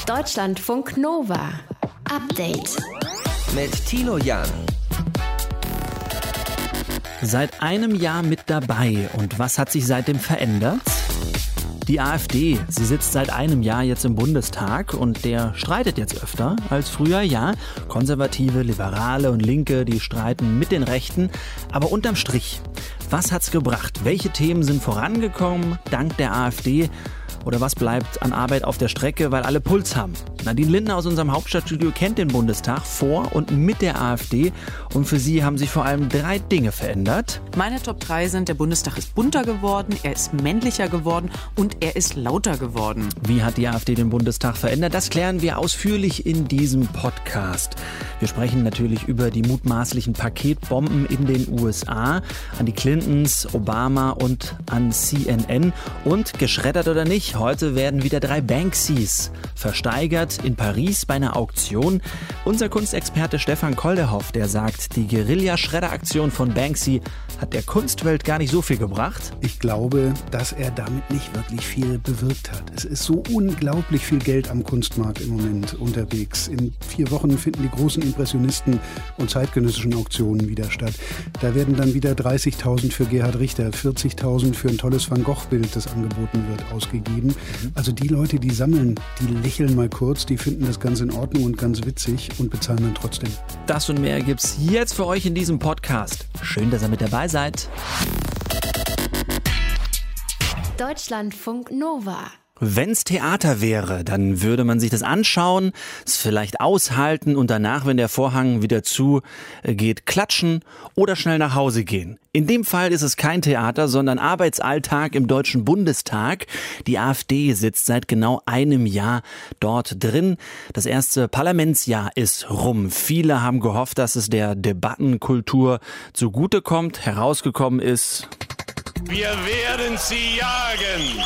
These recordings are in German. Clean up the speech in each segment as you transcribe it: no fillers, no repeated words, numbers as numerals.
Deutschlandfunk Nova. Update. Mit Tilo Jan. Seit einem Jahr mit dabei. Und was hat sich seitdem verändert? Die AfD, sie sitzt seit einem Jahr jetzt im Bundestag und der streitet jetzt öfter als früher. Ja, Konservative, Liberale und Linke, die streiten mit den Rechten. Aber unterm Strich, was hat's gebracht? Welche Themen sind vorangekommen dank der AfD? Oder was bleibt an Arbeit auf der Strecke, weil alle Puls haben? Nadine Lindner aus unserem Hauptstadtstudio kennt den Bundestag vor und mit der AfD. Und für sie haben sich vor allem 3 Dinge verändert. Meine Top 3 sind, der Bundestag ist bunter geworden, er ist männlicher geworden und er ist lauter geworden. Wie hat die AfD den Bundestag verändert? Das klären wir ausführlich in diesem Podcast. Wir sprechen natürlich über die mutmaßlichen Paketbomben in den USA, an die Clintons, Obama und an CNN. Und geschreddert oder nicht, heute werden wieder 3 Banksys versteigert in Paris bei einer Auktion. Unser Kunstexperte Stefan Kolderhoff, der sagt, die Guerilla-Schredderaktion von Banksy hat der Kunstwelt gar nicht so viel gebracht. Ich glaube, dass er damit nicht wirklich viel bewirkt hat. Es ist so unglaublich viel Geld am Kunstmarkt im Moment unterwegs. In 4 Wochen finden die großen Impressionisten und zeitgenössischen Auktionen wieder statt. Da werden dann wieder 30.000 für Gerhard Richter, 40.000 für ein tolles Van Gogh-Bild, das angeboten wird, ausgegeben. Also die Leute, die sammeln, die lächeln mal kurz, die finden das ganz in Ordnung und ganz witzig und bezahlen dann trotzdem. Das und mehr gibt's jetzt für euch in diesem Podcast. Schön, dass ihr mit dabei seid. Deutschlandfunk Nova. Wenn's Theater wäre, dann würde man sich das anschauen, es vielleicht aushalten und danach, wenn der Vorhang wieder zugeht, klatschen oder schnell nach Hause gehen. In dem Fall ist es kein Theater, sondern Arbeitsalltag im Deutschen Bundestag. Die AfD sitzt seit genau einem Jahr dort drin. Das erste Parlamentsjahr ist rum. Viele haben gehofft, dass es der Debattenkultur zugutekommt. Herausgekommen ist: Wir werden sie jagen.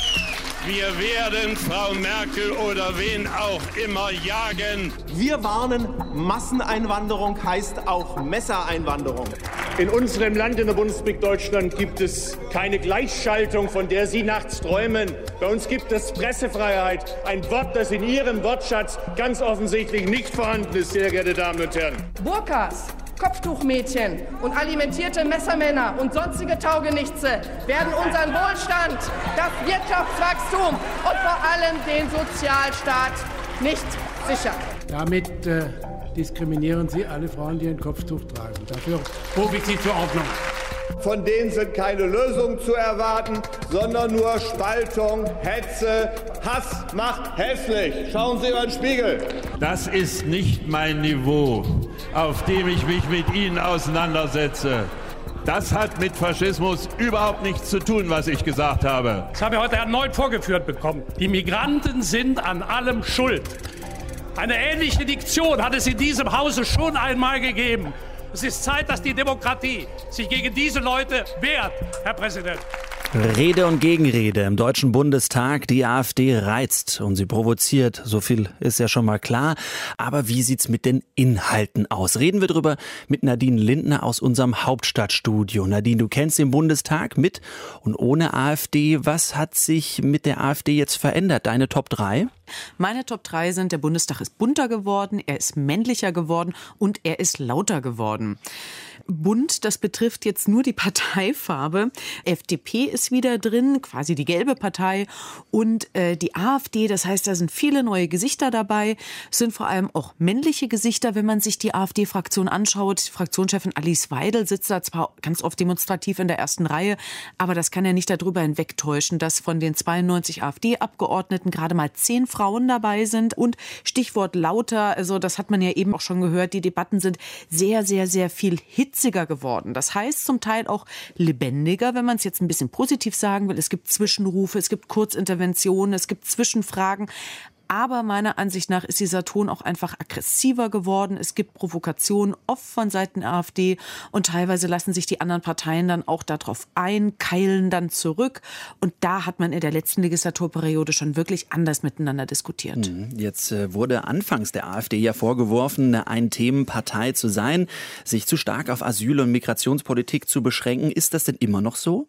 Wir werden Frau Merkel oder wen auch immer jagen. Wir warnen, Masseneinwanderung heißt auch Messereinwanderung. In unserem Land, in der Bundesrepublik Deutschland, gibt es keine Gleichschaltung, von der Sie nachts träumen. Bei uns gibt es Pressefreiheit, ein Wort, das in Ihrem Wortschatz ganz offensichtlich nicht vorhanden ist, sehr geehrte Damen und Herren. Burkas, Kopftuchmädchen und alimentierte Messermänner und sonstige Taugenichtse werden unseren Wohlstand, das Wirtschaftswachstum und vor allem den Sozialstaat nicht sichern. Damit diskriminieren Sie alle Frauen, die ein Kopftuch tragen. Dafür rufe ich Sie zur Ordnung. Von denen sind keine Lösungen zu erwarten, sondern nur Spaltung, Hetze. Hass macht hässlich. Schauen Sie über den Spiegel. Das ist nicht mein Niveau, auf dem ich mich mit Ihnen auseinandersetze. Das hat mit Faschismus überhaupt nichts zu tun, was ich gesagt habe. Das habe ich heute erneut vorgeführt bekommen. Die Migranten sind an allem schuld. Eine ähnliche Diktion hat es in diesem Hause schon einmal gegeben. Es ist Zeit, dass die Demokratie sich gegen diese Leute wehrt, Herr Präsident. Rede und Gegenrede im Deutschen Bundestag. Die AfD reizt und sie provoziert. So viel ist ja schon mal klar. Aber wie sieht's mit den Inhalten aus? Reden wir drüber mit Nadine Lindner aus unserem Hauptstadtstudio. Nadine, du kennst den Bundestag mit und ohne AfD. Was hat sich mit der AfD jetzt verändert? Deine Top 3? Meine Top 3 sind, der Bundestag ist bunter geworden, er ist männlicher geworden und er ist lauter geworden. Bunt, das betrifft jetzt nur die Parteifarbe. FDP ist wieder drin, quasi die gelbe Partei. Und die AfD, das heißt, da sind viele neue Gesichter dabei. Es sind vor allem auch männliche Gesichter, wenn man sich die AfD-Fraktion anschaut. Die Fraktionschefin Alice Weidel sitzt da zwar ganz oft demonstrativ in der ersten Reihe, aber das kann ja nicht darüber hinwegtäuschen, dass von den 92 AfD-Abgeordneten gerade mal 10 Frauen dabei sind. Und Stichwort lauter, also das hat man ja eben auch schon gehört, die Debatten sind sehr, sehr, sehr viel hitziger geworden. Das heißt zum Teil auch lebendiger, wenn man es jetzt ein bisschen positiv sagen will. Es gibt Zwischenrufe, es gibt Kurzinterventionen, es gibt Zwischenfragen. Aber meiner Ansicht nach ist dieser Ton auch einfach aggressiver geworden. Es gibt Provokationen, oft von Seiten der AfD. Und teilweise lassen sich die anderen Parteien dann auch darauf ein, keilen dann zurück. Und da hat man in der letzten Legislaturperiode schon wirklich anders miteinander diskutiert. Jetzt wurde anfangs der AfD ja vorgeworfen, eine Ein-Themen-Partei zu sein, sich zu stark auf Asyl- und Migrationspolitik zu beschränken. Ist das denn immer noch so?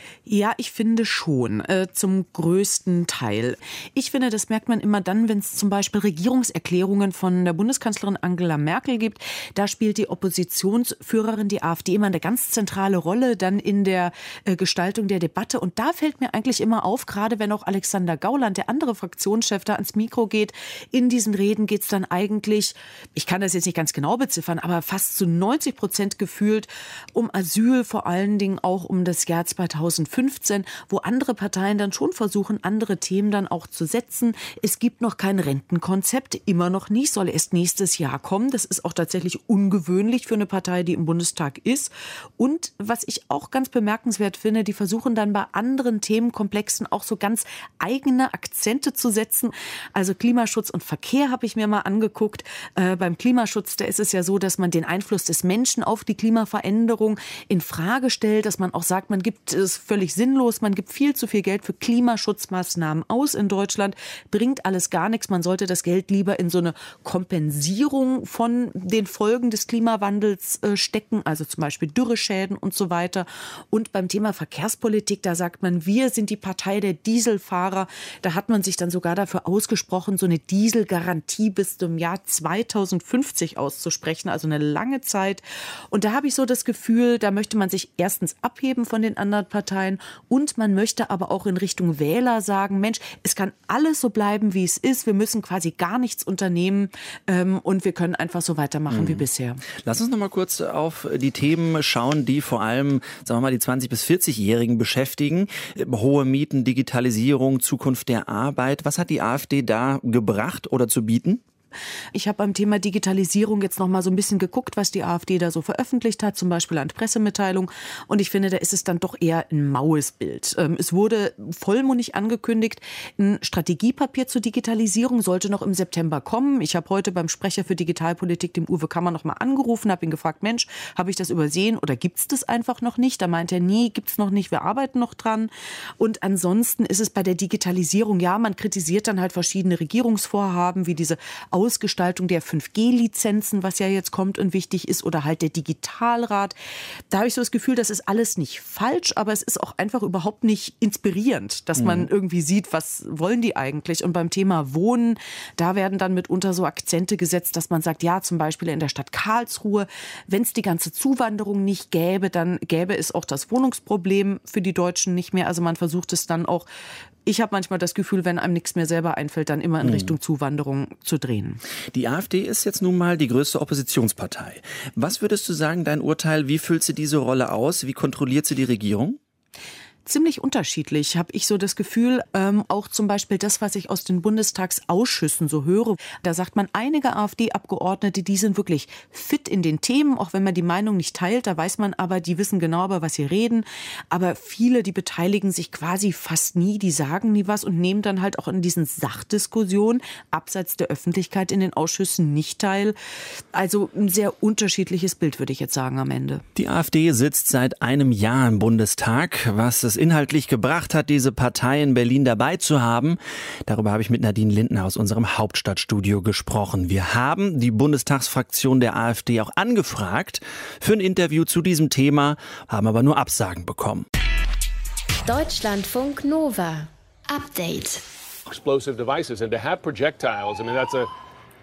Ja, ich finde schon, zum größten Teil. Ich finde, das merkt man immer dann, wenn es zum Beispiel Regierungserklärungen von der Bundeskanzlerin Angela Merkel gibt. Da spielt die Oppositionsführerin, die AfD, immer eine ganz zentrale Rolle dann in der Gestaltung der Debatte. Und da fällt mir eigentlich immer auf, gerade wenn auch Alexander Gauland, der andere Fraktionschef, da ans Mikro geht, in diesen Reden geht es dann eigentlich, ich kann das jetzt nicht ganz genau beziffern, aber fast zu 90% gefühlt um Asyl, vor allen Dingen auch um das Jahr 2015, wo andere Parteien dann schon versuchen, andere Themen dann auch zu setzen. Es gibt noch kein Rentenkonzept, immer noch nicht, soll erst nächstes Jahr kommen. Das ist auch tatsächlich ungewöhnlich für eine Partei, die im Bundestag ist. Und was ich auch ganz bemerkenswert finde, die versuchen dann bei anderen Themenkomplexen auch so ganz eigene Akzente zu setzen. Also Klimaschutz und Verkehr habe ich mir mal angeguckt. Beim Klimaschutz, da ist es ja so, dass man den Einfluss des Menschen auf die Klimaveränderung in Frage stellt, dass man auch sagt, man gibt es völlig sinnlos, man gibt viel zu viel Geld für Klimaschutzmaßnahmen aus in Deutschland, bringt alles gar nichts. Man sollte das Geld lieber in so eine Kompensierung von den Folgen des Klimawandels stecken, also zum Beispiel Dürreschäden und so weiter. Und beim Thema Verkehrspolitik, da sagt man, wir sind die Partei der Dieselfahrer. Da hat man sich dann sogar dafür ausgesprochen, so eine Dieselgarantie bis zum Jahr 2050 auszusprechen, also eine lange Zeit. Und da habe ich so das Gefühl, da möchte man sich erstens abheben von den anderen Parteien und man möchte aber auch in Richtung Wähler sagen, Mensch, es kann alles so bleiben, wie es ist. Wir müssen quasi gar nichts unternehmen und wir können einfach so weitermachen wie bisher. Lass uns noch mal kurz auf die Themen schauen, die vor allem, sagen wir mal, die 20- bis 40-Jährigen beschäftigen. Hohe Mieten, Digitalisierung, Zukunft der Arbeit. Was hat die AfD da gebracht oder zu bieten? Ich habe beim Thema Digitalisierung jetzt noch mal so ein bisschen geguckt, was die AfD da so veröffentlicht hat, zum Beispiel an Pressemitteilung. Und ich finde, da ist es dann doch eher ein maues Bild. Es wurde vollmundig angekündigt, ein Strategiepapier zur Digitalisierung sollte noch im September kommen. Ich habe heute beim Sprecher für Digitalpolitik, dem Uwe Kammer, noch mal angerufen, habe ihn gefragt, Mensch, habe ich das übersehen oder gibt es das einfach noch nicht? Da meint er, nee, gibt es noch nicht, wir arbeiten noch dran. Und ansonsten ist es bei der Digitalisierung, ja, man kritisiert dann halt verschiedene Regierungsvorhaben, wie diese Ausgestaltung der 5G-Lizenzen, was ja jetzt kommt und wichtig ist, oder halt der Digitalrat. Da habe ich so das Gefühl, das ist alles nicht falsch, aber es ist auch einfach überhaupt nicht inspirierend, dass man irgendwie sieht, was wollen die eigentlich. Und beim Thema Wohnen, da werden dann mitunter so Akzente gesetzt, dass man sagt, ja, zum Beispiel in der Stadt Karlsruhe, wenn es die ganze Zuwanderung nicht gäbe, dann gäbe es auch das Wohnungsproblem für die Deutschen nicht mehr. Also man versucht es dann auch, ich habe manchmal das Gefühl, wenn einem nichts mehr selber einfällt, dann immer in Richtung Zuwanderung zu drehen. Die AfD ist jetzt nun mal die größte Oppositionspartei. Was würdest du sagen, dein Urteil, wie füllt sie diese Rolle aus? Wie kontrolliert sie die Regierung? Ziemlich unterschiedlich, habe ich so das Gefühl. Auch zum Beispiel das, was ich aus den Bundestagsausschüssen so höre. Da sagt man, einige AfD-Abgeordnete, die sind wirklich fit in den Themen, auch wenn man die Meinung nicht teilt. Da weiß man aber, die wissen genau, über was sie reden. Aber viele, die beteiligen sich quasi fast nie, die sagen nie was und nehmen dann halt auch in diesen Sachdiskussionen abseits der Öffentlichkeit in den Ausschüssen nicht teil. Also ein sehr unterschiedliches Bild, würde ich jetzt sagen, am Ende. Die AfD sitzt seit einem Jahr im Bundestag. Was es inhaltlich gebracht hat, diese Partei in Berlin dabei zu haben, darüber habe ich mit Nadine Lindner aus unserem Hauptstadtstudio gesprochen. Wir haben die Bundestagsfraktion der AfD auch angefragt für ein Interview zu diesem Thema, haben aber nur Absagen bekommen. Deutschlandfunk Nova. Update. Explosive devices and to have projectiles. I mean, that's a.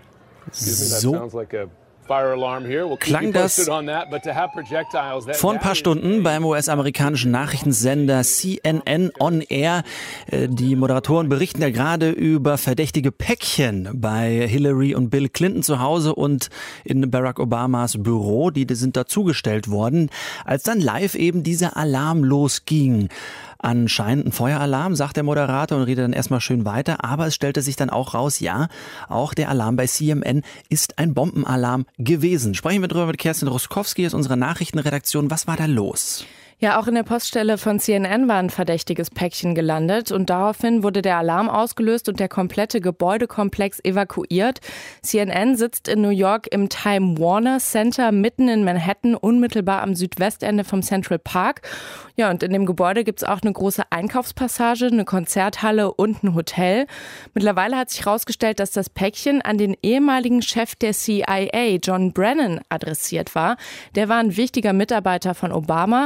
So sounds like a fire alarm here. We'll keep you posted on that, but to have projectiles. Vor ein paar Stunden beim US-amerikanischen Nachrichtensender CNN On Air. Die Moderatoren berichten ja gerade über verdächtige Päckchen bei Hillary und Bill Clinton zu Hause und in Barack Obamas Büro. Die sind dazugestellt worden, als dann live eben dieser Alarm losging. Anscheinend ein Feueralarm, sagt der Moderator und redet dann erstmal schön weiter. Aber es stellte sich dann auch raus, ja, auch der Alarm bei CNN ist ein Bombenalarm gewesen. Sprechen wir drüber mit Kerstin Roskowski aus unserer Nachrichtenredaktion. Was war da los? Ja, auch in der Poststelle von CNN war ein verdächtiges Päckchen gelandet und daraufhin wurde der Alarm ausgelöst und der komplette Gebäudekomplex evakuiert. CNN sitzt in New York im Time Warner Center mitten in Manhattan, unmittelbar am Südwestende vom Central Park. Ja, und in dem Gebäude gibt's auch eine große Einkaufspassage, eine Konzerthalle und ein Hotel. Mittlerweile hat sich herausgestellt, dass das Päckchen an den ehemaligen Chef der CIA, John Brennan, adressiert war. Der war ein wichtiger Mitarbeiter von Obama.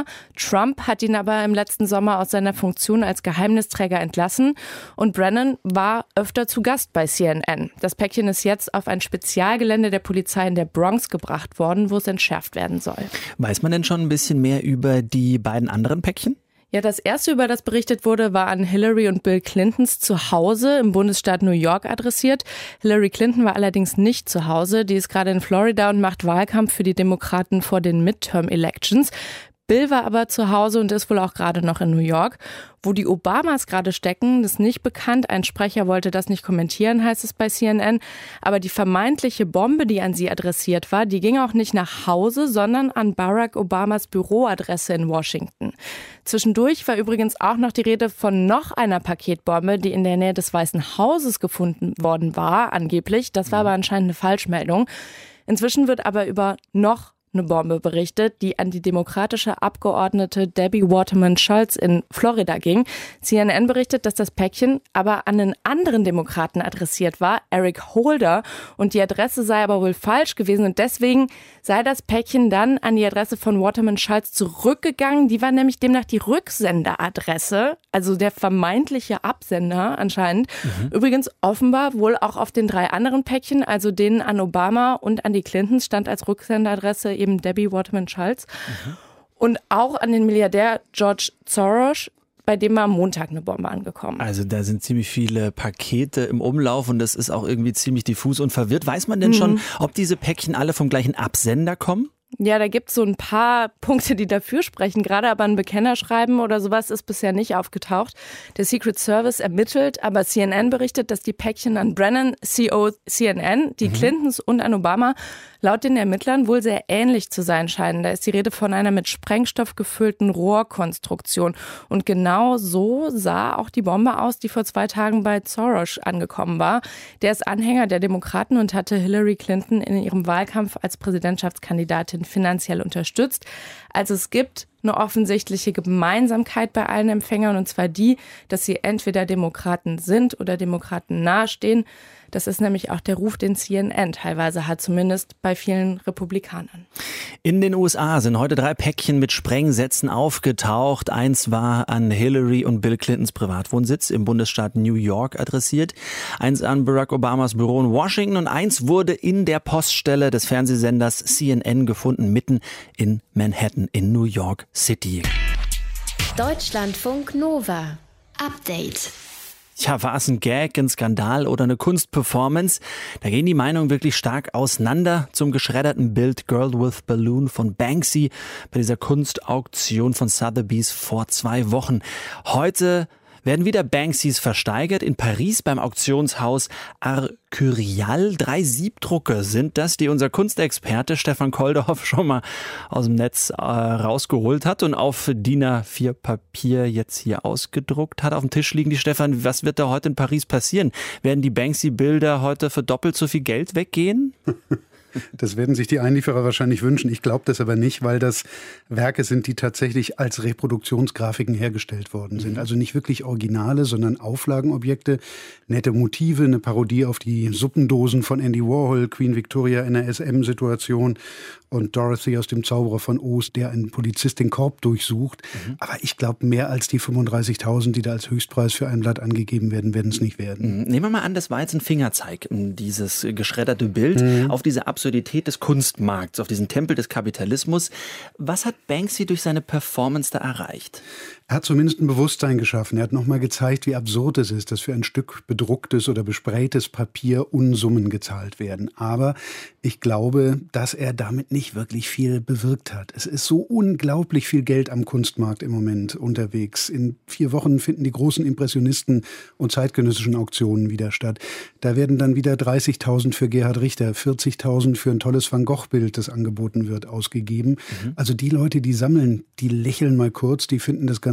Trump hat ihn aber im letzten Sommer aus seiner Funktion als Geheimnisträger entlassen und Brennan war öfter zu Gast bei CNN. Das Päckchen ist jetzt auf ein Spezialgelände der Polizei in der Bronx gebracht worden, wo es entschärft werden soll. Weiß man denn schon ein bisschen mehr über die beiden anderen Päckchen? Ja, das erste, über das berichtet wurde, war an Hillary und Bill Clintons Zuhause im Bundesstaat New York adressiert. Hillary Clinton war allerdings nicht zu Hause. Die ist gerade in Florida und macht Wahlkampf für die Demokraten vor den Midterm-Elections. Bill war aber zu Hause und ist wohl auch gerade noch in New York. Wo die Obamas gerade stecken, ist nicht bekannt. Ein Sprecher wollte das nicht kommentieren, heißt es bei CNN. Aber die vermeintliche Bombe, die an sie adressiert war, die ging auch nicht nach Hause, sondern an Barack Obamas Büroadresse in Washington. Zwischendurch war übrigens auch noch die Rede von noch einer Paketbombe, die in der Nähe des Weißen Hauses gefunden worden war, angeblich. Das war aber anscheinend eine Falschmeldung. Inzwischen wird aber über noch eine Bombe berichtet, die an die demokratische Abgeordnete Debbie Waterman Schultz in Florida ging. CNN berichtet, dass das Päckchen aber an einen anderen Demokraten adressiert war, Eric Holder, und die Adresse sei aber wohl falsch gewesen und deswegen sei das Päckchen dann an die Adresse von Waterman Schultz zurückgegangen. Die war nämlich demnach die Rücksenderadresse, also der vermeintliche Absender anscheinend. Übrigens offenbar wohl auch auf den 3 anderen Päckchen, also denen an Obama und an die Clintons, stand als Rücksenderadresse eben Debbie Waterman Schultz. Und auch an den Milliardär George Soros, bei dem war am Montag eine Bombe angekommen. Also da sind ziemlich viele Pakete im Umlauf und das ist auch irgendwie ziemlich diffus und verwirrt. Weiß man denn schon, ob diese Päckchen alle vom gleichen Absender kommen? Ja, da gibt es so ein paar Punkte, die dafür sprechen. Gerade aber ein Bekennerschreiben oder sowas ist bisher nicht aufgetaucht. Der Secret Service ermittelt, aber CNN berichtet, dass die Päckchen an Brennan, CEO CNN, die Clintons und an Obama laut den Ermittlern wohl sehr ähnlich zu sein scheinen. Da ist die Rede von einer mit Sprengstoff gefüllten Rohrkonstruktion. Und genau so sah auch die Bombe aus, die vor 2 Tagen bei Soros angekommen war. Der ist Anhänger der Demokraten und hatte Hillary Clinton in ihrem Wahlkampf als Präsidentschaftskandidatin finanziell unterstützt. Also es gibt eine offensichtliche Gemeinsamkeit bei allen Empfängern, und zwar die, dass sie entweder Demokraten sind oder Demokraten nahestehen. Das ist nämlich auch der Ruf, den CNN teilweise hat, zumindest bei vielen Republikanern. In den USA sind heute 3 Päckchen mit Sprengsätzen aufgetaucht. Eins war an Hillary und Bill Clintons Privatwohnsitz im Bundesstaat New York adressiert. Eins an Barack Obamas Büro in Washington und eins wurde in der Poststelle des Fernsehsenders CNN gefunden, mitten in Manhattan in New York City. Deutschlandfunk Nova. Update. Tja, war es ein Gag, ein Skandal oder eine Kunstperformance? Da gehen die Meinungen wirklich stark auseinander zum geschredderten Bild Girl with Balloon von Banksy bei dieser Kunstauktion von Sotheby's vor 2 Wochen. Heute werden wieder Banksys versteigert in Paris beim Auktionshaus Arcurial. 3 Siebdrucke sind das, die unser Kunstexperte Stefan Kolderhoff schon mal aus dem Netz rausgeholt hat und auf DIN A4 Papier jetzt hier ausgedruckt hat. Auf dem Tisch liegen die. Stefan, was wird da heute in Paris passieren? Werden die Banksy-Bilder heute für doppelt so viel Geld weggehen? Das werden sich die Einlieferer wahrscheinlich wünschen. Ich glaube das aber nicht, weil das Werke sind, die tatsächlich als Reproduktionsgrafiken hergestellt worden sind. Also nicht wirklich Originale, sondern Auflagenobjekte, nette Motive, eine Parodie auf die Suppendosen von Andy Warhol, Queen Victoria in der SM-Situation und Dorothy aus dem Zauberer von Oz, der einen Polizist den Korb durchsucht. Aber ich glaube, mehr als die 35.000, die da als Höchstpreis für ein Blatt angegeben werden, werden es nicht werden. Nehmen wir mal an, das war jetzt ein Fingerzeig, dieses geschredderte Bild auf diese Absurdität des Kunstmarkts, auf diesen Tempel des Kapitalismus. Was hat Banksy durch seine Performance da erreicht? Er hat zumindest ein Bewusstsein geschaffen. Er hat nochmal gezeigt, wie absurd es ist, dass für ein Stück bedrucktes oder bespraytes Papier Unsummen gezahlt werden. Aber ich glaube, dass er damit nicht wirklich viel bewirkt hat. Es ist so unglaublich viel Geld am Kunstmarkt im Moment unterwegs. In 4 Wochen finden die großen Impressionisten und zeitgenössischen Auktionen wieder statt. Da werden dann wieder 30.000 für Gerhard Richter, 40.000 für ein tolles Van Gogh-Bild, das angeboten wird, ausgegeben. Also die Leute, die sammeln, die lächeln mal kurz, die finden das Ganze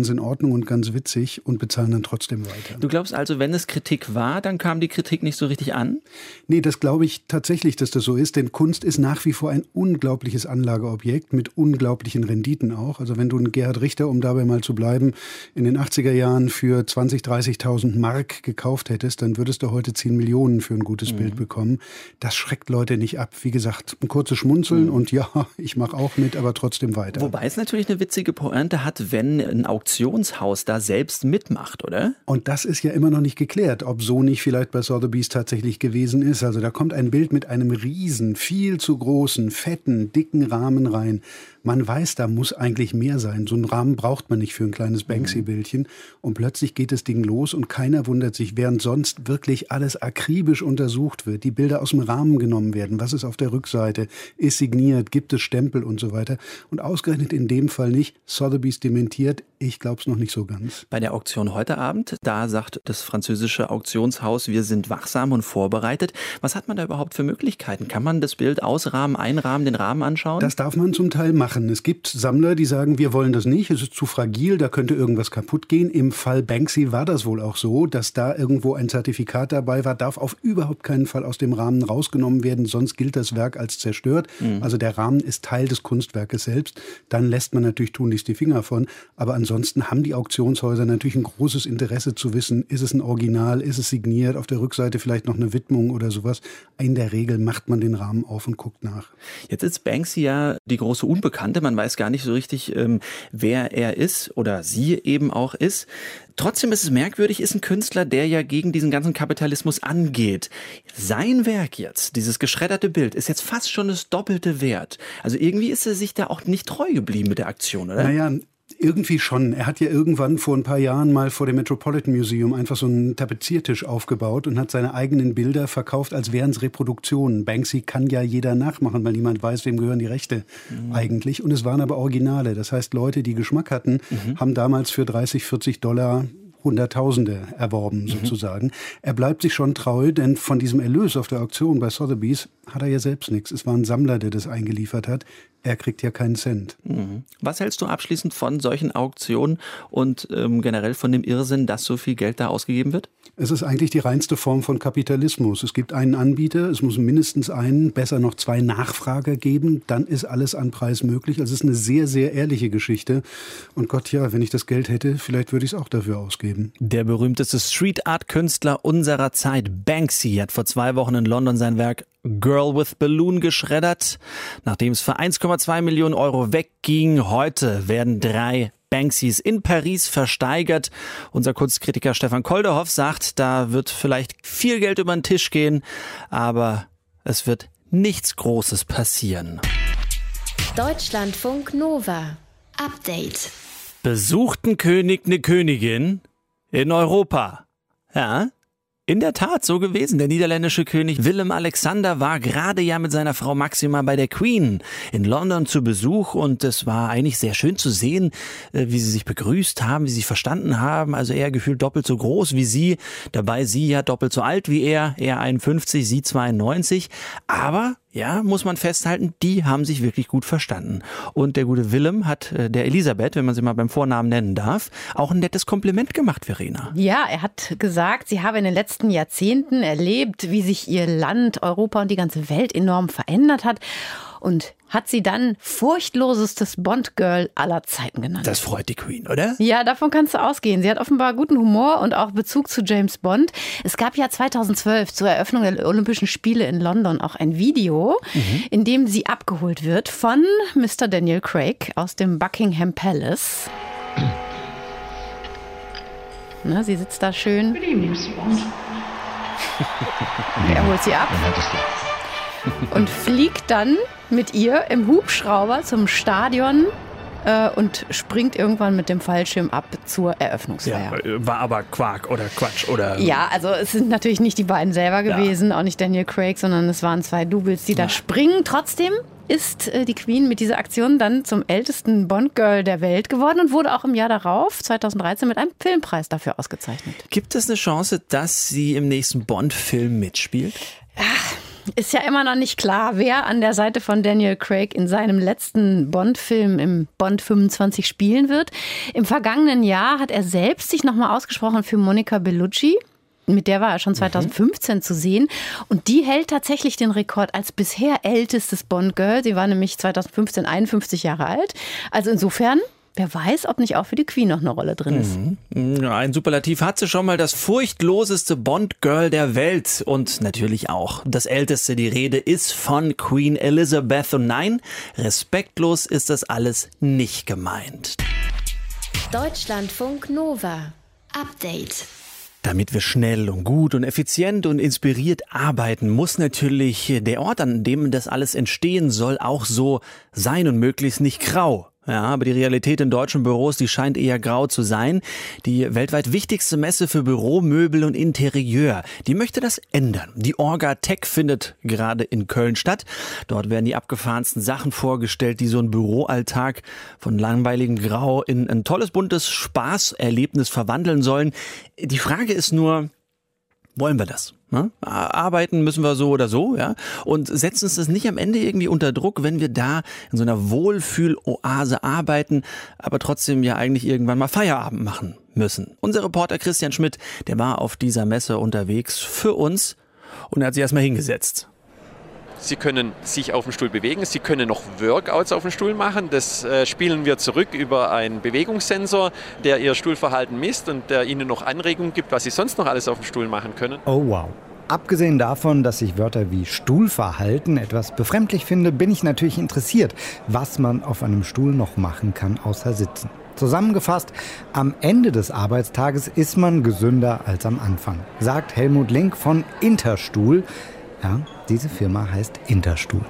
in Ordnung und ganz witzig und bezahlen dann trotzdem weiter. Du glaubst also, wenn es Kritik war, dann kam die Kritik nicht so richtig an? Nee, das glaube ich tatsächlich, dass das so ist, denn Kunst ist nach wie vor ein unglaubliches Anlageobjekt mit unglaublichen Renditen auch. Also wenn du einen Gerhard Richter, um dabei mal zu bleiben, in den 80er Jahren für 20.000, 30.000 Mark gekauft hättest, dann würdest du heute 10 Millionen für ein gutes Bild bekommen. Das schreckt Leute nicht ab. Wie gesagt, ein kurzes Schmunzeln und ja, ich mache auch mit, aber trotzdem weiter. Wobei es natürlich eine witzige Pointe hat, wenn ein Auktionshaus da selbst mitmacht, oder? Und das ist ja immer noch nicht geklärt, ob so nicht vielleicht bei Sotheby's tatsächlich gewesen ist. Also da kommt ein Bild mit einem riesen, viel zu großen, fetten, dicken Rahmen rein. Man weiß, da muss eigentlich mehr sein. So einen Rahmen braucht man nicht für ein kleines Banksy-Bildchen. Und plötzlich geht das Ding los und keiner wundert sich, während sonst wirklich alles akribisch untersucht wird, die Bilder aus dem Rahmen genommen werden, was ist auf der Rückseite, ist signiert, gibt es Stempel und so weiter. Und ausgerechnet in dem Fall nicht. Sotheby's dementiert, ich glaube es noch nicht so ganz. Bei der Auktion heute Abend, da sagt das französische Auktionshaus, wir sind wachsam und vorbereitet. Was hat man da überhaupt für Möglichkeiten? Kann man das Bild ausrahmen, einrahmen, den Rahmen anschauen? Das darf man zum Teil machen. Es gibt Sammler, die sagen, wir wollen das nicht, es ist zu fragil, da könnte irgendwas kaputt gehen. Im Fall Banksy war das wohl auch so, dass da irgendwo ein Zertifikat dabei war, darf auf überhaupt keinen Fall aus dem Rahmen rausgenommen werden, sonst gilt das Werk als zerstört. Also der Rahmen ist Teil des Kunstwerkes selbst. Dann lässt man natürlich tunlichst die Finger von. Aber ansonsten haben die Auktionshäuser natürlich ein großes Interesse zu wissen, ist es ein Original, ist es signiert, auf der Rückseite vielleicht noch eine Widmung oder sowas. In der Regel macht man den Rahmen auf und guckt nach. Jetzt ist Banksy ja die große Unbekannte. Man weiß gar nicht so richtig, wer er ist oder sie eben auch ist. Trotzdem ist es merkwürdig, ist ein Künstler, der ja gegen diesen ganzen Kapitalismus angeht. Sein Werk jetzt, dieses geschredderte Bild, ist jetzt fast schon das Doppelte wert. Also irgendwie ist er sich da auch nicht treu geblieben mit der Aktion, oder? Naja, irgendwie schon. Er hat ja irgendwann vor ein paar Jahren mal vor dem Metropolitan Museum einfach so einen Tapeziertisch aufgebaut und hat seine eigenen Bilder verkauft, als wären es Reproduktionen. Banksy kann ja jeder nachmachen, weil niemand weiß, wem gehören die Rechte eigentlich. Und es waren aber Originale. Das heißt, Leute, die Geschmack hatten, haben damals für $30-40 Hunderttausende erworben sozusagen. Er bleibt sich schon treu, denn von diesem Erlös auf der Auktion bei Sotheby's hat er ja selbst nichts. Es war ein Sammler, der das eingeliefert hat. Er kriegt ja keinen Cent. Was hältst du abschließend von solchen Auktionen und generell von dem Irrsinn, dass so viel Geld da ausgegeben wird? Es ist eigentlich die reinste Form von Kapitalismus. Es gibt einen Anbieter, es muss mindestens einen, besser noch 2 Nachfrager geben, dann ist alles an Preis möglich. Also es ist eine sehr, sehr ehrliche Geschichte. Und Gott, ja, wenn ich das Geld hätte, vielleicht würde ich es auch dafür ausgeben. Der berühmteste Street-Art-Künstler unserer Zeit, Banksy, hat vor 2 Wochen in London sein Werk Girl with Balloon geschreddert. Nachdem es für 1,2 Millionen Euro wegging, heute werden 3 Banksys in Paris versteigert. Unser Kunstkritiker Stefan Kolderhoff sagt, da wird vielleicht viel Geld über den Tisch gehen, aber es wird nichts Großes passieren. Deutschlandfunk Nova. Update. Besucht ein König eine Königin in Europa? Ja, in der Tat so gewesen. Der niederländische König Willem-Alexander war gerade ja mit seiner Frau Maxima bei der Queen in London zu Besuch und es war eigentlich sehr schön zu sehen, wie sie sich begrüßt haben, wie sie sich verstanden haben. Also er gefühlt doppelt so groß wie sie, dabei sie ja doppelt so alt wie er 51, sie 92. Aber ja, muss man festhalten, die haben sich wirklich gut verstanden. Und der gute Willem hat der Elisabeth, wenn man sie mal beim Vornamen nennen darf, auch ein nettes Kompliment gemacht, Verena. Ja, er hat gesagt, sie habe in den letzten Jahrzehnten erlebt, wie sich ihr Land, Europa und die ganze Welt enorm verändert hat. Und hat sie dann furchtlosestes Bond-Girl aller Zeiten genannt. Das freut die Queen, oder? Ja, davon kannst du ausgehen. Sie hat offenbar guten Humor und auch Bezug zu James Bond. Es gab ja 2012 zur Eröffnung der Olympischen Spiele in London auch ein Video, in dem sie abgeholt wird von Mr. Daniel Craig aus dem Buckingham Palace. Na, sie sitzt da schön. Er holt sie ab und fliegt dann mit ihr im Hubschrauber zum Stadion und springt irgendwann mit dem Fallschirm ab zur Eröffnungsfeier. Ja, war aber Quark oder Quatsch, oder? Ja, also es sind natürlich nicht die beiden selber gewesen, auch nicht Daniel Craig, sondern es waren 2 Doubles, die da springen. Trotzdem ist die Queen mit dieser Aktion dann zum ältesten Bond-Girl der Welt geworden und wurde auch im Jahr darauf, 2013, mit einem Filmpreis dafür ausgezeichnet. Gibt es eine Chance, dass sie im nächsten Bond-Film mitspielt? Ist ja immer noch nicht klar, wer an der Seite von Daniel Craig in seinem letzten Bond-Film im Bond 25 spielen wird. Im vergangenen Jahr hat er selbst sich nochmal ausgesprochen für Monica Bellucci. Mit der war er schon 2015 zu sehen. Und die hält tatsächlich den Rekord als bisher ältestes Bond-Girl. Sie war nämlich 2015 51 Jahre alt. Also insofern, wer weiß, ob nicht auch für die Queen noch eine Rolle drin ist. Ein Superlativ hat sie schon mal, das furchtloseste Bond-Girl der Welt. Und natürlich auch das älteste. Die Rede ist von Queen Elizabeth. Und nein, respektlos ist das alles nicht gemeint. Deutschlandfunk Nova. Update. Damit wir schnell und gut und effizient und inspiriert arbeiten, muss natürlich der Ort, an dem das alles entstehen soll, auch so sein und möglichst nicht grau. Ja, aber die Realität in deutschen Büros, die scheint eher grau zu sein. Die weltweit wichtigste Messe für Büromöbel und Interieur, die möchte das ändern. Die Orga Tech findet gerade in Köln statt. Dort werden die abgefahrensten Sachen vorgestellt, die so einen Büroalltag von langweiligem Grau in ein tolles, buntes Spaßerlebnis verwandeln sollen. Die Frage ist nur, wollen wir das? Ne? Arbeiten müssen wir so oder so, ja? Und setzen uns das nicht am Ende irgendwie unter Druck, wenn wir da in so einer Wohlfühl-Oase arbeiten, aber trotzdem ja eigentlich irgendwann mal Feierabend machen müssen. Unser Reporter Christian Schmidt, der war auf dieser Messe unterwegs für uns und er hat sich erstmal hingesetzt. Sie können sich auf dem Stuhl bewegen, Sie können noch Workouts auf dem Stuhl machen. Das spielen wir zurück über einen Bewegungssensor, der Ihr Stuhlverhalten misst und der Ihnen noch Anregungen gibt, was Sie sonst noch alles auf dem Stuhl machen können. Oh wow. Abgesehen davon, dass ich Wörter wie Stuhlverhalten etwas befremdlich finde, bin ich natürlich interessiert, was man auf einem Stuhl noch machen kann, außer sitzen. Zusammengefasst, am Ende des Arbeitstages ist man gesünder als am Anfang, sagt Helmut Link von Interstuhl. Ja, diese Firma heißt Interstuhl.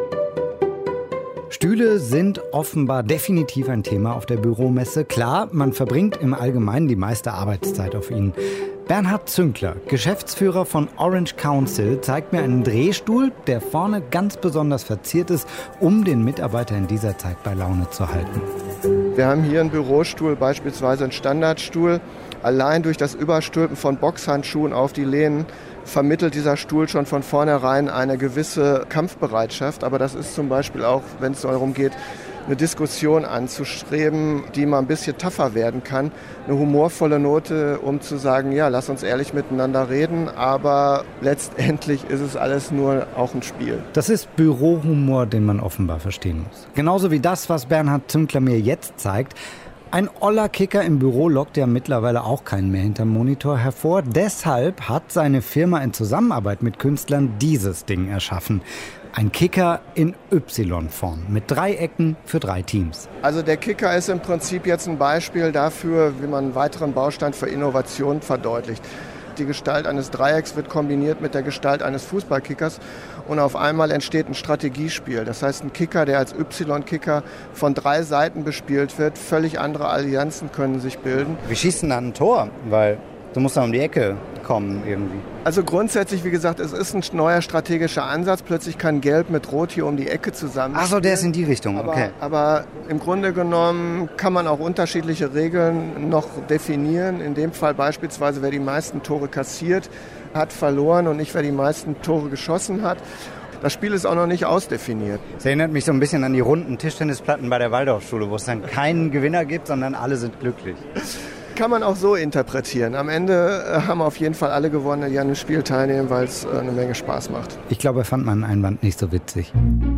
Stühle sind offenbar definitiv ein Thema auf der Büromesse. Klar, man verbringt im Allgemeinen die meiste Arbeitszeit auf ihnen. Bernhard Zünkler, Geschäftsführer von Orange Council, zeigt mir einen Drehstuhl, der vorne ganz besonders verziert ist, um den Mitarbeiter in dieser Zeit bei Laune zu halten. Wir haben hier einen Bürostuhl, beispielsweise einen Standardstuhl. Allein durch das Überstülpen von Boxhandschuhen auf die Lehnen vermittelt dieser Stuhl schon von vornherein eine gewisse Kampfbereitschaft. Aber das ist zum Beispiel auch, wenn es darum geht, eine Diskussion anzustreben, die mal ein bisschen tougher werden kann. Eine humorvolle Note, um zu sagen, ja, lass uns ehrlich miteinander reden, aber letztendlich ist es alles nur auch ein Spiel. Das ist Bürohumor, den man offenbar verstehen muss. Genauso wie das, was Bernhard Zünkler mir jetzt zeigt. Ein Oller-Kicker im Büro lockt ja mittlerweile auch keinen mehr hinterm Monitor hervor. Deshalb hat seine Firma in Zusammenarbeit mit Künstlern dieses Ding erschaffen. Ein Kicker in Y-Form mit 3 Ecken für 3 Teams. Also der Kicker ist im Prinzip jetzt ein Beispiel dafür, wie man einen weiteren Baustein für Innovation verdeutlicht. Die Gestalt eines Dreiecks wird kombiniert mit der Gestalt eines Fußballkickers und auf einmal entsteht ein Strategiespiel. Das heißt, ein Kicker, der als Y-Kicker von 3 Seiten bespielt wird, völlig andere Allianzen können sich bilden. Wie schießt denn da ein Tor? Weil du musst da um die Ecke kommen irgendwie. Also grundsätzlich, wie gesagt, es ist ein neuer strategischer Ansatz. Plötzlich kann Gelb mit Rot hier um die Ecke zusammen. Ach so, der ist in die Richtung, okay. Aber im Grunde genommen kann man auch unterschiedliche Regeln noch definieren. In dem Fall beispielsweise, wer die meisten Tore kassiert, hat verloren und nicht wer die meisten Tore geschossen hat. Das Spiel ist auch noch nicht ausdefiniert. Es erinnert mich so ein bisschen an die runden Tischtennisplatten bei der Waldorfschule, wo es dann keinen Gewinner gibt, sondern alle sind glücklich. Kann man auch so interpretieren. Am Ende haben auf jeden Fall alle gewonnen, die an dem Spiel teilnehmen, weil es eine Menge Spaß macht. Ich glaube, er fand meinen Einwand nicht so witzig.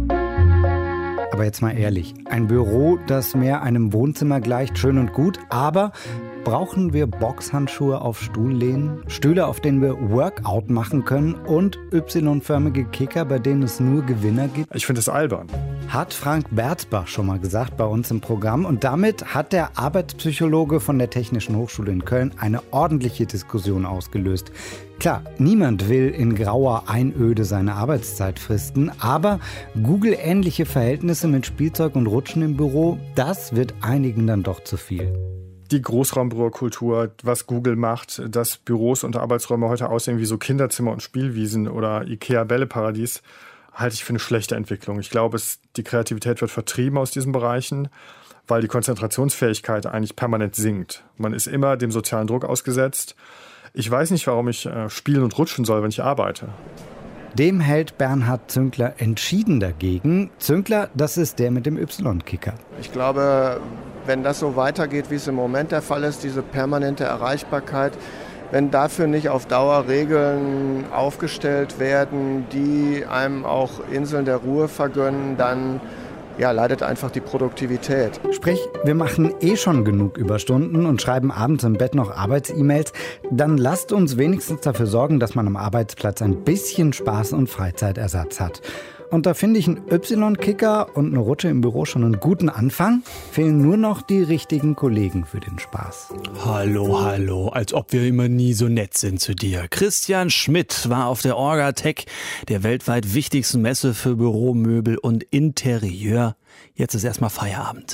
Aber jetzt mal ehrlich, ein Büro, das mehr einem Wohnzimmer gleicht, schön und gut, aber brauchen wir Boxhandschuhe auf Stuhllehnen, Stühle, auf denen wir Workout machen können und Y-förmige Kicker, bei denen es nur Gewinner gibt? Ich finde es albern. Hat Frank Berzbach schon mal gesagt bei uns im Programm. Und damit hat der Arbeitspsychologe von der Technischen Hochschule in Köln eine ordentliche Diskussion ausgelöst. Klar, niemand will in grauer Einöde seine Arbeitszeit fristen, aber Google-ähnliche Verhältnisse mit Spielzeug und Rutschen im Büro, das wird einigen dann doch zu viel. Die Großraumbürokultur, was Google macht, dass Büros und Arbeitsräume heute aussehen wie so Kinderzimmer und Spielwiesen oder Ikea-Bälleparadies, halte ich für eine schlechte Entwicklung. Ich glaube, die Kreativität wird vertrieben aus diesen Bereichen, weil die Konzentrationsfähigkeit eigentlich permanent sinkt. Man ist immer dem sozialen Druck ausgesetzt. Ich weiß nicht, warum ich spielen und rutschen soll, wenn ich arbeite. Dem hält Bernhard Zünkler entschieden dagegen. Zünkler, das ist der mit dem Y-Kicker. Ich glaube, wenn das so weitergeht, wie es im Moment der Fall ist, diese permanente Erreichbarkeit, wenn dafür nicht auf Dauer Regeln aufgestellt werden, die einem auch Inseln der Ruhe vergönnen, dann leidet einfach die Produktivität. Sprich, wir machen schon genug Überstunden und schreiben abends im Bett noch Arbeits-E-Mails. Dann lasst uns wenigstens dafür sorgen, dass man am Arbeitsplatz ein bisschen Spaß und Freizeitersatz hat. Und da finde ich einen Y-Kicker und eine Rutsche im Büro schon einen guten Anfang. Fehlen nur noch die richtigen Kollegen für den Spaß. Hallo, als ob wir immer nie so nett sind zu dir. Christian Schmidt war auf der Orgatech, der weltweit wichtigsten Messe für Büromöbel und Interieur. Jetzt ist erstmal Feierabend.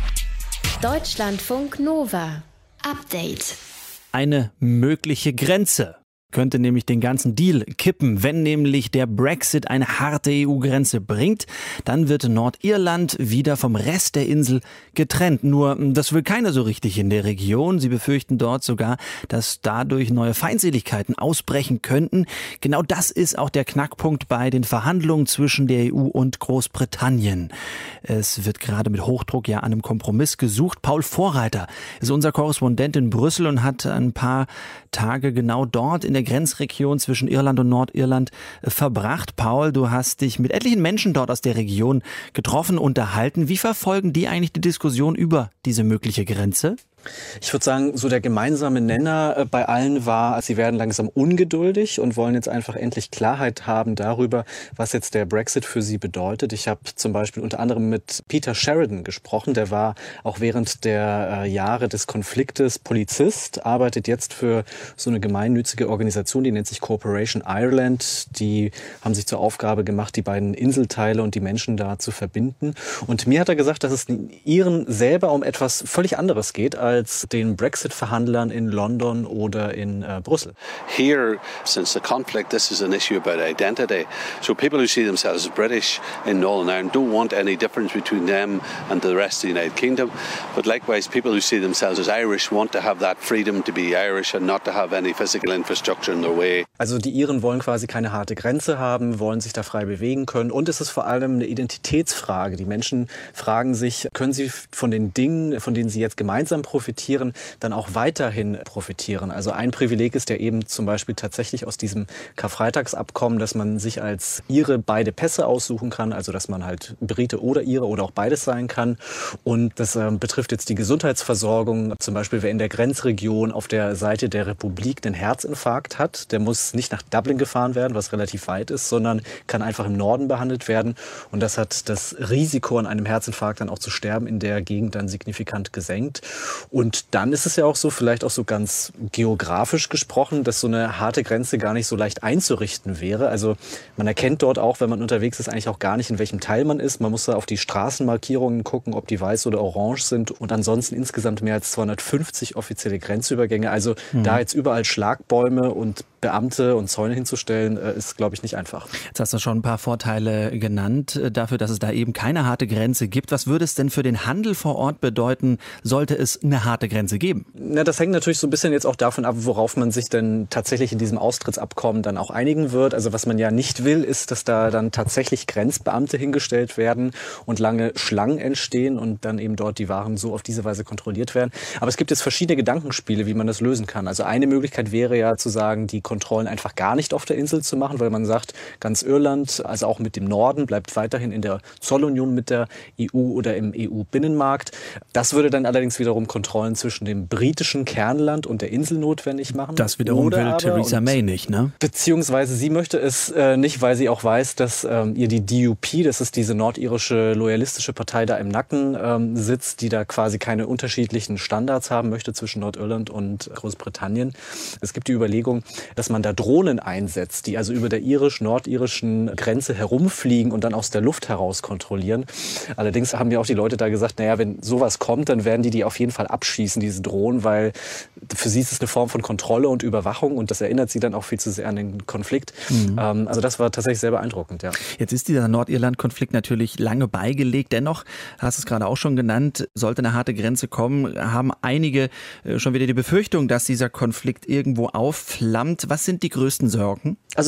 Deutschlandfunk Nova. Update. Eine mögliche Grenze könnte nämlich den ganzen Deal kippen. Wenn nämlich der Brexit eine harte EU-Grenze bringt, dann wird Nordirland wieder vom Rest der Insel getrennt. Nur das will keiner so richtig in der Region. Sie befürchten dort sogar, dass dadurch neue Feindseligkeiten ausbrechen könnten. Genau das ist auch der Knackpunkt bei den Verhandlungen zwischen der EU und Großbritannien. Es wird gerade mit Hochdruck an einem Kompromiss gesucht. Paul Vorreiter ist unser Korrespondent in Brüssel und hat ein paar Tage genau dort in der Grenzregion zwischen Irland und Nordirland verbracht. Paul, du hast dich mit etlichen Menschen dort aus der Region getroffen, unterhalten. Wie verfolgen die eigentlich die Diskussion über diese mögliche Grenze? Ich würde sagen, so der gemeinsame Nenner bei allen war, sie werden langsam ungeduldig und wollen jetzt einfach endlich Klarheit haben darüber, was jetzt der Brexit für sie bedeutet. Ich habe zum Beispiel unter anderem mit Peter Sheridan gesprochen. Der war auch während der Jahre des Konfliktes Polizist, arbeitet jetzt für so eine gemeinnützige Organisation, die nennt sich Cooperation Ireland. Die haben sich zur Aufgabe gemacht, die beiden Inselteile und die Menschen da zu verbinden. Und mir hat er gesagt, dass es den Iren selber um etwas völlig anderes geht als den Brexit-Verhandlern in London oder in Brüssel. Here, since the conflict, this is an issue about identity. So people who see themselves as British in Northern Ireland don't want any difference between them and the rest of the United Kingdom. But likewise, people who see themselves as Irish want to have that freedom to be Irish and not to have any physical infrastructure in their way. Also die Iren wollen quasi keine harte Grenze haben, wollen sich da frei bewegen können. Und es ist vor allem eine Identitätsfrage. Die Menschen fragen sich, können sie von den Dingen, von denen sie jetzt gemeinsam profitieren, dann auch weiterhin profitieren. Also ein Privileg ist ja eben zum Beispiel tatsächlich aus diesem Karfreitagsabkommen, dass man sich als Ire beide Pässe aussuchen kann, also dass man halt Brite oder Ire oder auch beides sein kann. Und das betrifft jetzt die Gesundheitsversorgung. Zum Beispiel, wer in der Grenzregion auf der Seite der Republik einen Herzinfarkt hat, der muss nicht nach Dublin gefahren werden, was relativ weit ist, sondern kann einfach im Norden behandelt werden. Und das hat das Risiko, an einem Herzinfarkt dann auch zu sterben, in der Gegend dann signifikant gesenkt. Und dann ist es ja auch so, vielleicht auch so ganz geografisch gesprochen, dass so eine harte Grenze gar nicht so leicht einzurichten wäre. Also man erkennt dort auch, wenn man unterwegs ist, eigentlich auch gar nicht, in welchem Teil man ist. Man muss da auf die Straßenmarkierungen gucken, ob die weiß oder orange sind. Und ansonsten insgesamt mehr als 250 offizielle Grenzübergänge. Also da jetzt überall Schlagbäume und Beamte und Zäune hinzustellen, ist, glaube ich, nicht einfach. Jetzt hast du schon ein paar Vorteile genannt dafür, dass es da eben keine harte Grenze gibt. Was würde es denn für den Handel vor Ort bedeuten, sollte es eine harte Grenze geben? Na, das hängt natürlich so ein bisschen jetzt auch davon ab, worauf man sich denn tatsächlich in diesem Austrittsabkommen dann auch einigen wird. Also was man ja nicht will, ist, dass da dann tatsächlich Grenzbeamte hingestellt werden und lange Schlangen entstehen und dann eben dort die Waren so auf diese Weise kontrolliert werden. Aber es gibt jetzt verschiedene Gedankenspiele, wie man das lösen kann. Also eine Möglichkeit wäre ja zu sagen, die Kontrollen einfach gar nicht auf der Insel zu machen, weil man sagt, ganz Irland, also auch mit dem Norden, bleibt weiterhin in der Zollunion mit der EU oder im EU-Binnenmarkt. Das würde dann allerdings wiederum Kontrollen zwischen dem britischen Kernland und der Insel notwendig machen. Das wiederum will Theresa May nicht, ne? Beziehungsweise sie möchte es nicht, weil sie auch weiß, dass ihr die DUP, das ist diese nordirische loyalistische Partei, da im Nacken sitzt, die da quasi keine unterschiedlichen Standards haben möchte zwischen Nordirland und Großbritannien. Es gibt die Überlegung, dass man da Drohnen einsetzt, die also über der irisch-nordirischen Grenze herumfliegen und dann aus der Luft heraus kontrollieren. Allerdings haben ja auch die Leute da gesagt, naja, wenn sowas kommt, dann werden die auf jeden Fall abschießen, diese Drohnen, weil für sie ist es eine Form von Kontrolle und Überwachung und das erinnert sie dann auch viel zu sehr an den Konflikt. Also das war tatsächlich sehr beeindruckend, ja. Jetzt ist dieser Nordirland-Konflikt natürlich lange beigelegt. Dennoch, hast du es gerade auch schon genannt, sollte eine harte Grenze kommen, haben einige schon wieder die Befürchtung, dass dieser Konflikt irgendwo aufflammt. Was sind die größten Sorgen? Also ich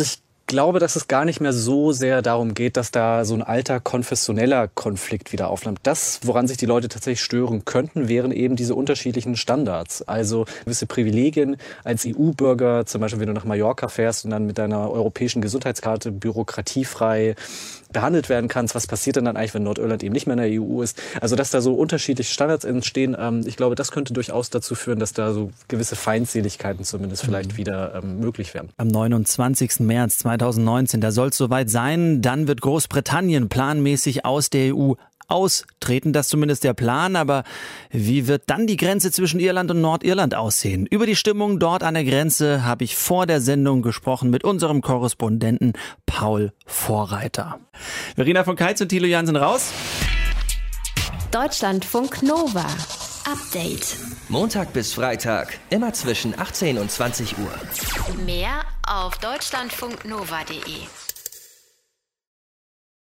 glaube, dass es gar nicht mehr so sehr darum geht, dass da so ein alter konfessioneller Konflikt wieder aufflammt. Das, woran sich die Leute tatsächlich stören könnten, wären eben diese unterschiedlichen Standards. Also gewisse Privilegien als EU-Bürger, zum Beispiel wenn du nach Mallorca fährst und dann mit deiner europäischen Gesundheitskarte bürokratiefrei behandelt werden kannst. Was passiert denn dann eigentlich, wenn Nordirland eben nicht mehr in der EU ist? Also dass da so unterschiedliche Standards entstehen, ich glaube, das könnte durchaus dazu führen, dass da so gewisse Feindseligkeiten zumindest vielleicht wieder möglich werden. Am 29. März 2019, da soll es soweit sein, dann wird Großbritannien planmäßig aus der EU austreten, das ist zumindest der Plan, aber wie wird dann die Grenze zwischen Irland und Nordirland aussehen? Über die Stimmung dort an der Grenze habe ich vor der Sendung gesprochen mit unserem Korrespondenten Paul Vorreiter. Verena von Keitz und Thilo Jahn sind raus. Deutschlandfunk Nova. Update. Montag bis Freitag, immer zwischen 18 und 20 Uhr. Mehr auf deutschlandfunknova.de.